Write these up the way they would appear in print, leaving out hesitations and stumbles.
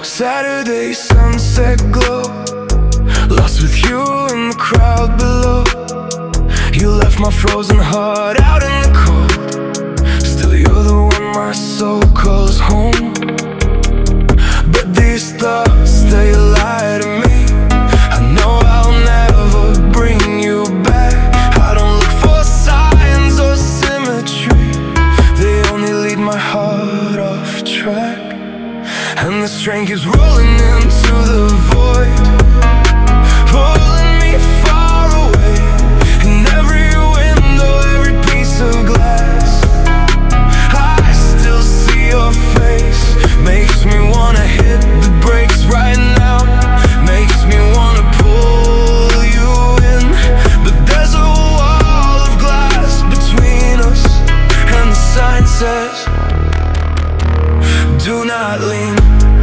Saturday sunset glow, lost with you in the crowd below. You left my frozen heart out in the cold. Still you're the one my soul calls home. But these thoughts, they lie to me. I know I'll never bring you back. I don't look for signs or symmetry. They only lead my heart off track. And the strain keeps rolling into the void, pulling me far away. In every window, every piece of glass, I still see your face. Makes me wanna hit the brakes right now. Makes me wanna pull you in. But there's a wall of glass between us, and the sign says, do not lean.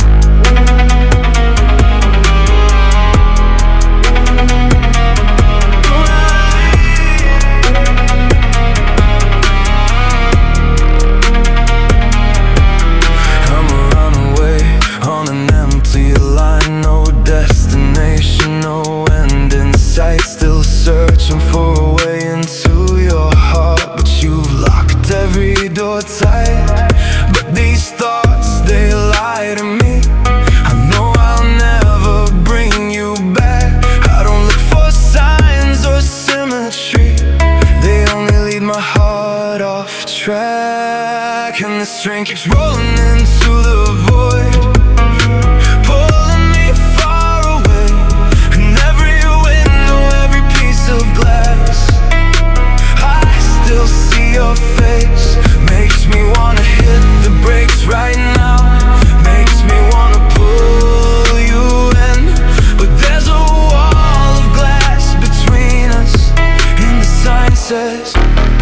Still searching for a way into your heart, but you've locked every door tight. But these thoughts, they lie to me. I know I'll never bring you back. I don't look for signs or symmetry. They only lead my heart off track. And this train keeps rolling into the void, pulling me far away. And every of glass, I still see your face. Makes me wanna hit the brakes right now. Makes me wanna pull you in. But there's a wall of glass between us, and the sign says,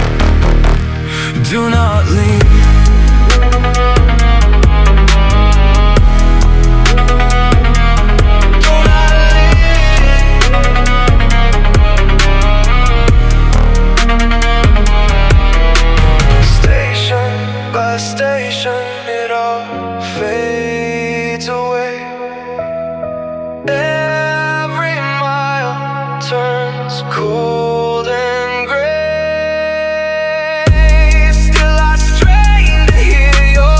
do not lean. Station, it all fades away. Every mile turns cold and gray. Still I strain to hear your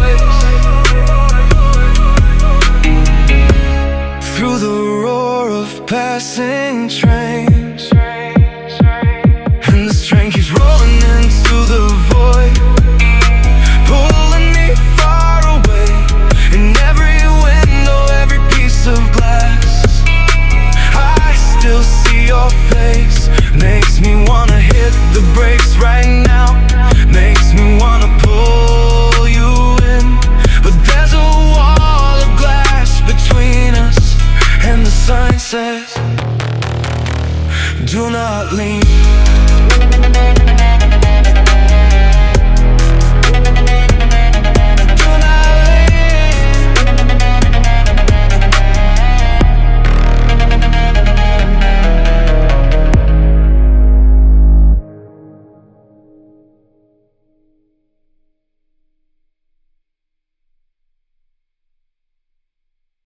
voice through the roar of passing trains. And this train keeps rolling into the void, pulling me far away. In every window, every piece of glass, I still see your face. Makes me wanna hit the brakes right now. Makes me wanna pull you in. But there's a wall of glass between us, and the sign says, do not lean.